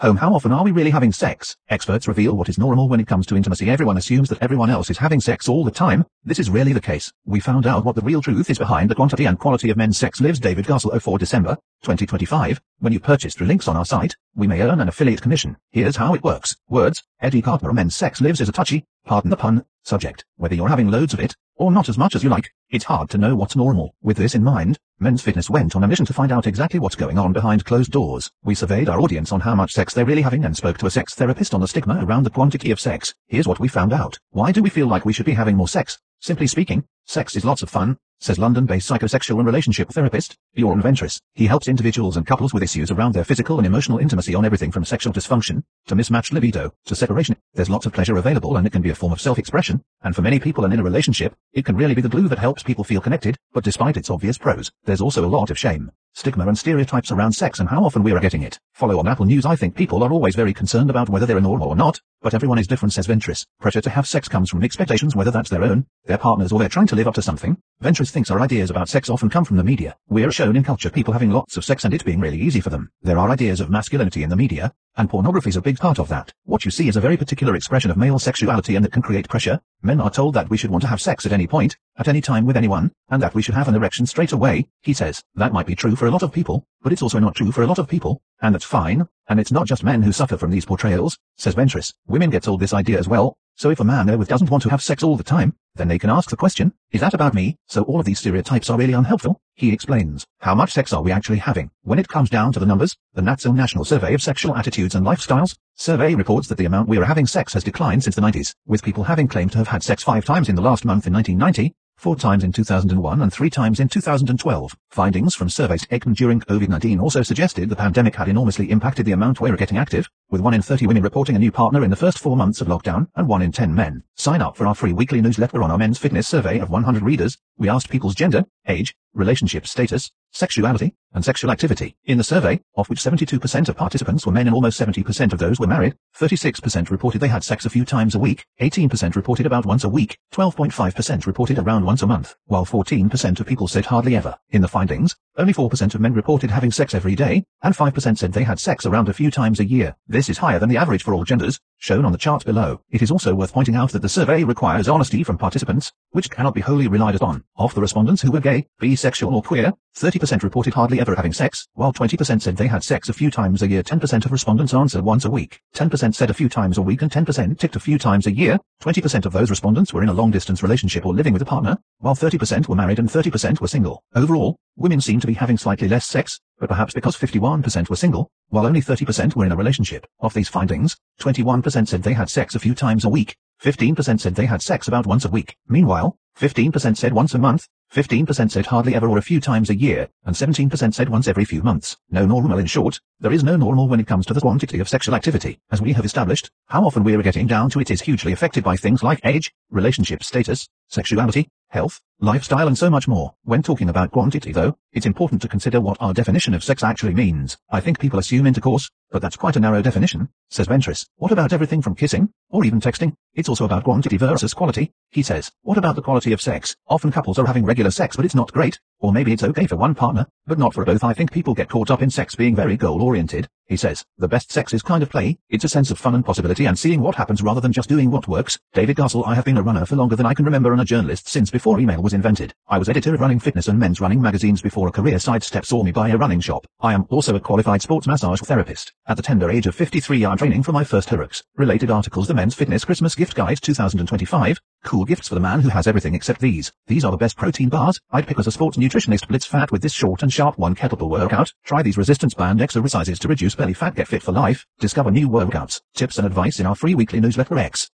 How often are we really having sex? Experts reveal what is normal when it comes to intimacy. Everyone assumes that everyone else is having sex all the time. This is rarely the case. We found out what the real truth is behind the quantity and quality of men's sex lives. David Gassel, 04 December 2025. When you purchase through links on our site, we may earn an affiliate commission. Here's how it works. Words. Eddie Carter. Men's sex lives is a touchy, pardon the pun, subject. Whether you're having loads of it, or not as much as you like, it's hard to know what's normal. With this in mind, Men's Fitness went on a mission to find out exactly what's going on behind closed doors. We surveyed our audience on how much sex they're really having and spoke to a sex therapist on the stigma around the quantity of sex. Here's what we found out. Why do we feel like we should be having more sex? Simply speaking, sex is lots of fun, says London-based psychosexual and relationship therapist, Bjorn Ventris. He helps individuals and couples with issues around their physical and emotional intimacy on everything from sexual dysfunction, to mismatched libido, to separation. There's lots of pleasure available and it can be a form of self-expression, and for many people and in a relationship, it can really be the glue that helps people feel connected, but despite its obvious pros, there's also a lot of shame, stigma and stereotypes around sex and how often we are getting it. Follow on Apple News. I think people are always very concerned about whether they're normal or not, but everyone is different, says Ventris. Pressure to have sex comes from expectations, whether that's their own, their partner's, or they're trying to live up to something. Ventris thinks our ideas about sex often come from the media. We're shown in culture people having lots of sex and it being really easy for them. There are ideas of masculinity in the media, and pornography is a big part of that. What you see is a very particular expression of male sexuality and that can create pressure. Men are told that we should want to have sex at any point, at any time with anyone, and that we should have an erection straight away. He says, that might be true for a lot of people, but it's also not true for a lot of people, and that's fine, and it's not just men who suffer from these portrayals, says Ventris. Women get told this idea as well. So if a man they're with doesn't want to have sex all the time, then they can ask the question, is that about me? So all of these stereotypes are really unhelpful. He explains, how much sex are we actually having? When it comes down to the numbers, the NATSO National Survey of Sexual Attitudes and Lifestyles survey reports that the amount we are having sex has declined since the 90s, with people having claimed to have had sex 5 times in the last month in 1990, 4 times in 2001 and 3 times in 2012. Findings from surveys taken during COVID-19 also suggested the pandemic had enormously impacted the amount we're getting active, with 1 in 30 women reporting a new partner in the first 4 months of lockdown, and 1 in 10 men. Sign up for our free weekly newsletter on our Men's Fitness survey of 100 readers. We asked people's gender, age, relationship status, sexuality, and sexual activity. In the survey, of which 72% of participants were men and almost 70% of those were married, 36% reported they had sex a few times a week, 18% reported about once a week, 12.5% reported around once a month, while 14% of people said hardly ever. In the findings, only 4% of men reported having sex every day, and 5% said they had sex around a few times a year. This is higher than the average for all genders, shown on the chart below. It is also worth pointing out that the survey requires honesty from participants, which cannot be wholly relied upon. Of the respondents who were gay, bisexual or queer, 30% reported hardly ever having sex, while 20% said they had sex a few times a year. 10% of respondents answered once a week, 10% said a few times a week, and 10% ticked a few times a year. 20% of those respondents were in a long-distance relationship or living with a partner, while 30% were married and 30% were single. Overall, women seem to be having slightly less sex, but perhaps because 51% were single, while only 30% were in a relationship. Of these findings, 21% said they had sex a few times a week, 15% said they had sex about once a week. Meanwhile, 15% said once a month, 15% said hardly ever or a few times a year, and 17% said once every few months. No normal. In short, there is no normal when it comes to the quantity of sexual activity. As we have established, how often we are getting down to it is hugely affected by things like age, relationship status, sexuality, health, lifestyle, and so much more. When talking about quantity, though, it's important to consider what our definition of sex actually means. I think people assume intercourse, but that's quite a narrow definition, says Ventris. What about everything from kissing, or even texting? It's also about quantity versus quality, he says. What about the quality of sex? Often couples are having regular sex, but it's not great. Or maybe it's okay for one partner, but not for both. I think people get caught up in sex being very goal-oriented. He says, the best sex is kind of play. It's a sense of fun and possibility and seeing what happens rather than just doing what works. David Gassel. I have been a runner for longer than I can remember and a journalist since before email was invented. I was editor of Running Fitness and Men's Running magazines before a career sidestep saw me buy a running shop. I am also a qualified sports massage therapist. At the tender age of 53, I'm training for my first HYROX. Related articles: The Men's Fitness Christmas Gift Guide 2025. Cool gifts for the man who has everything except these. These are the best protein bars I'd pick as a sports nutritionist. Blitz fat with this short and sharp 1 kettlebell workout. Try these resistance band exercises to reduce belly fat. Get fit for life. Discover new workouts, tips and advice in our free weekly newsletter X.